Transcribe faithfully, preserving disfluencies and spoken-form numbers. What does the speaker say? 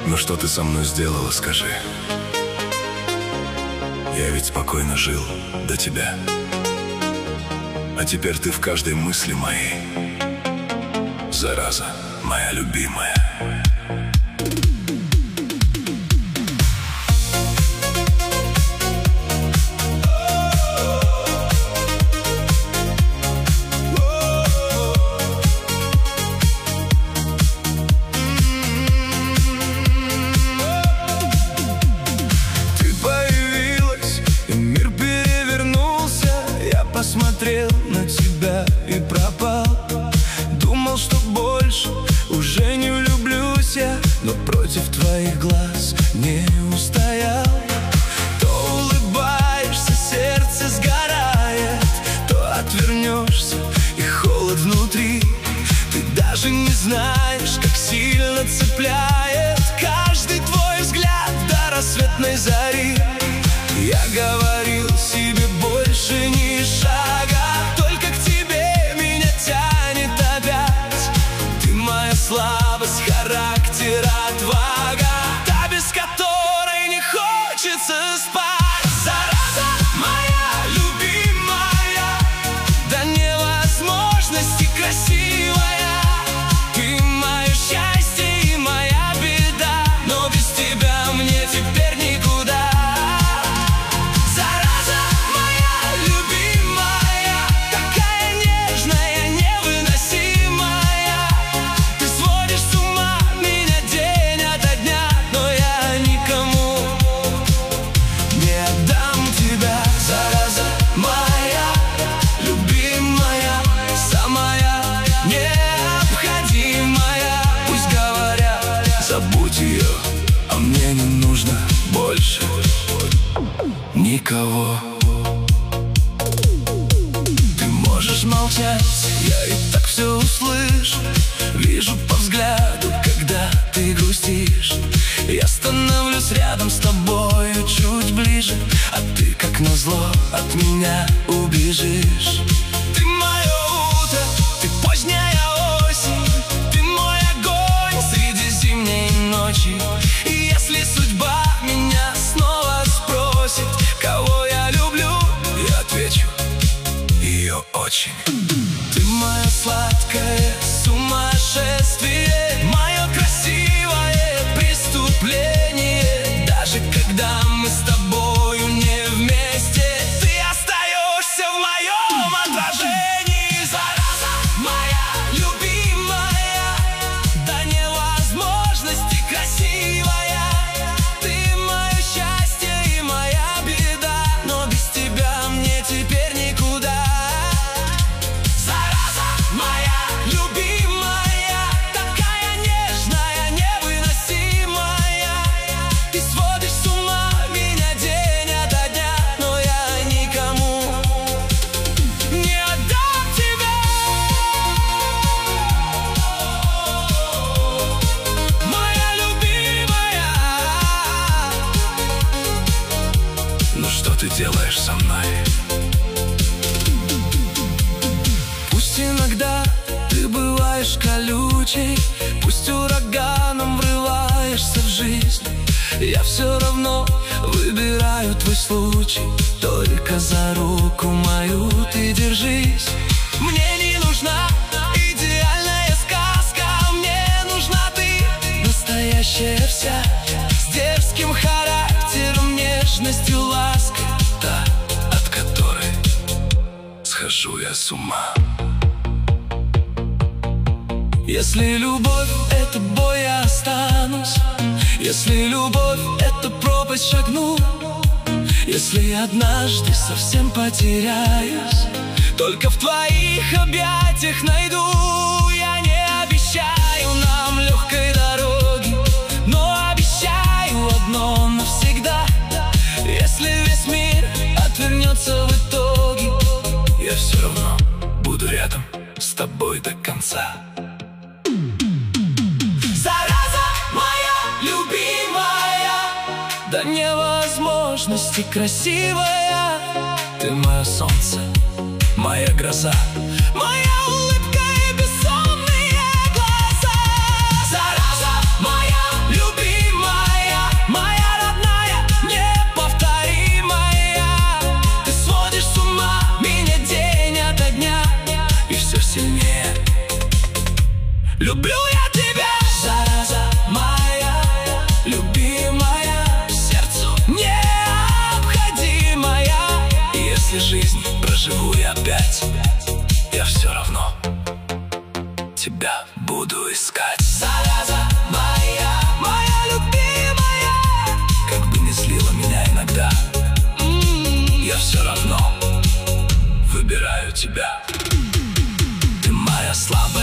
Но что ты со мной сделала, скажи? Я ведь спокойно жил до тебя, а теперь ты в каждой мысли моей. Зараза, моя любимая. Смотрел на тебя и пропал. Думал, что больше уже не влюблюсь я, но против твоих глаз не устоял. То улыбаешься, сердце сгорает, то отвернешься, и холод внутри. Ты даже не знаешь, как сильно цепляет каждый твой взгляд до рассветной зари. Я говорил себе больше ни шага, только к тебе меня тянет опять. Ты моя слабость, характер, отвага, та, без которой не хочется спать. Зараза моя любимая, до невозможности красивая. Ты мое счастье и моя беда, но без тебя мне теперь никуда. Забудь ее, а мне не нужно больше никого. Ты можешь молчать, я и так все услышу. Вижу по взгляду, когда ты грустишь. Я становлюсь рядом с тобою чуть ближе, а ты, как назло, от меня убежишь. Ты мое утро, ты поздняя осень, ты мой огонь среди зимней ночи. И если судьба меня снова спросит, кого я люблю, я отвечу: ее очень. Ты мое сладкое сумасшествие, мое красивое преступление. Даже когда мы с тобою не вместе, ты остаешься в моем отражении. Зараза моя любимая, до невозможности красивая. Ты мое счастье и моя беда, но без тебя мне теперь никуда. Зараза моя любимая, такая нежная, невыносимая. Ты сводишь с ума меня день ото дня, но я никому не отдам тебя. Моя любимая. Ну что ты делаешь со мной? Пусть иногда ты бываешь колючей, пусть ураганом врываешься в жизнь, я все равно выбираю твой случай. Только за руку мою ты держись. Мне не нужна идеальная сказка, мне нужна ты, настоящая вся, с дерзким характером, нежностью, лаской, та, от которой схожу я с ума. Если любовь — это бой, я останусь. Если любовь — это пропасть, шагну. Если однажды совсем потеряюсь, только в твоих объятиях найду. Я не обещаю нам легкой дороги, но обещаю одно навсегда: если весь мир отвернется в итоге, я все равно буду рядом с тобой до конца. До невозможности красивая. Ты мое солнце, моя гроза, моя улыбка и бессонные глаза. Зараза моя любимая. Люблю я тебя, зараза моя, любимая, сердцу необходимая. Если жизнь проживу я опять, я все равно тебя буду искать. Зараза моя, моя любимая, как бы не злила меня иногда, я все равно выбираю тебя. Ты моя слабая